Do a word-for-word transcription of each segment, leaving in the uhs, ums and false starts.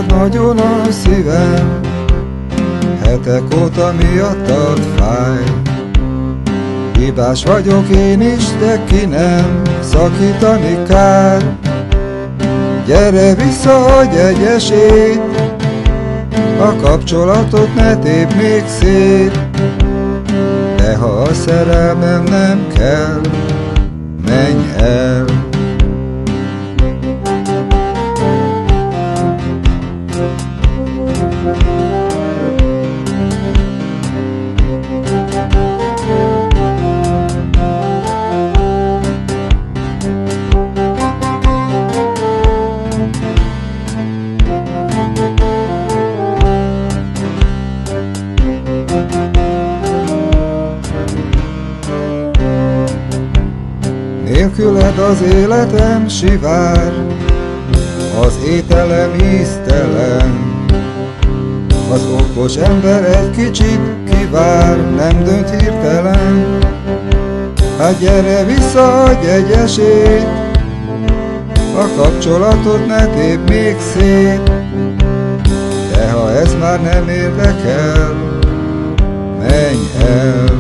Meggyőzölted nagyon a szívem, hetek óta miattad fáj. Hibás vagyok én is, de ki nem, szakítani kár. Gyere vissza, adj egy esélyt, a kapcsolatot ne tépd még szét. De ha a szerelmem nem kell, menj el. Nélküled az életem sivár, az ételem íztelen. Az okos ember egy kicsit kivár, nem dönt hirtelen. Hát gyere vissza, adj egy esélyt, a kapcsolatot ne tépd még szét. De ha ez már nem érdekel, menj el.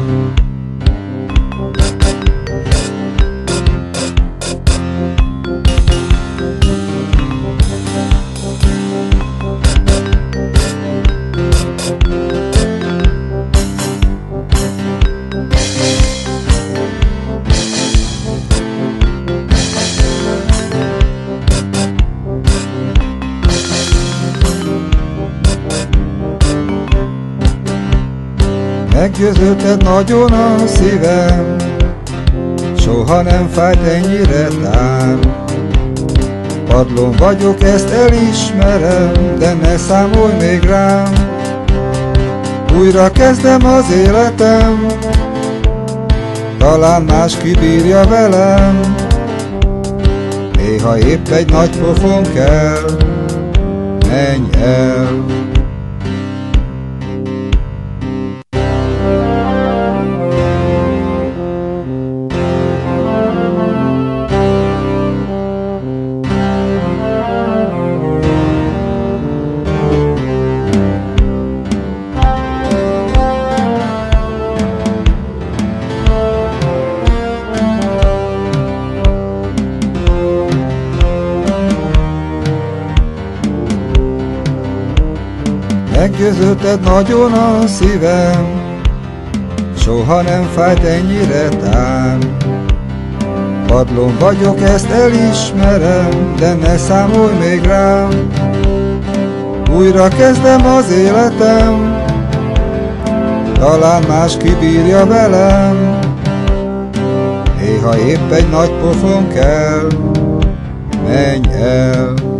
Meggyőzölted nagyon a szívem, soha nem fájt ennyire tán. Padlón vagyok, ezt elismerem, de ne számolj még rám. Újra kezdem az életem, talán más kibírja velem. Néha épp egy nagy pofon kell, menj el. Meggyőzölted nagyon a szívem, soha nem fájt ennyire tán. Padlón vagyok, ezt elismerem, de ne számolj még rám. Újra kezdem az életem, talán más kibírja velem. Néha épp egy nagy pofon kell, menj el.